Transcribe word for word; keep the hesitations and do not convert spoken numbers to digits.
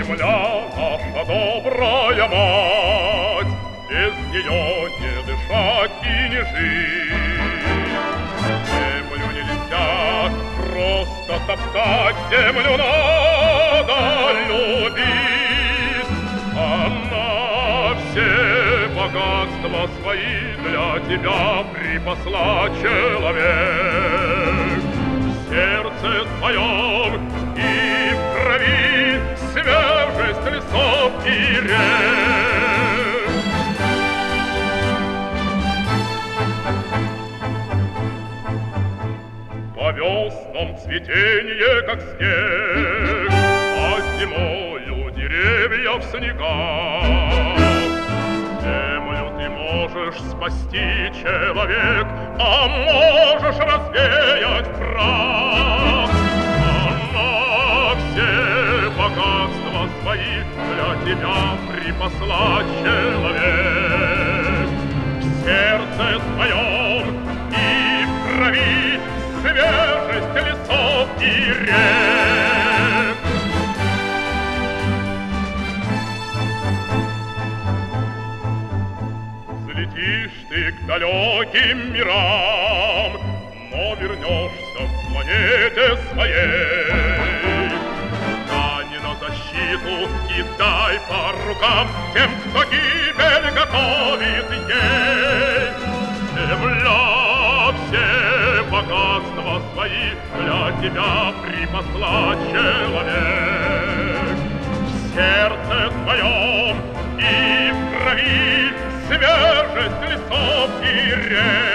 Земля наша добрая мать, без нее не дышать и не жить. Землю нельзя просто топтать, землю надо любить. Она все богатства свои для тебя припасла, человек. В сердце твоем и в крови свежесть лесов и рек. По веснам цветение, как снег, а зимою деревья в снегах. Землю ты можешь спасти, человек, а можешь развеять прах. Она все богатства свои для тебя припасла, человек. В сердце твоем и в крови свежесть лесов и рек. Взлетишь ты к далеким мирам, но вернешься к планете своей. Стань на защиту и дай по рукам тем, кто гибель готовит ей. Земля все богатства свои для тебя припасла, человек. В сердце твоем и в крови свежесть лесов и рек.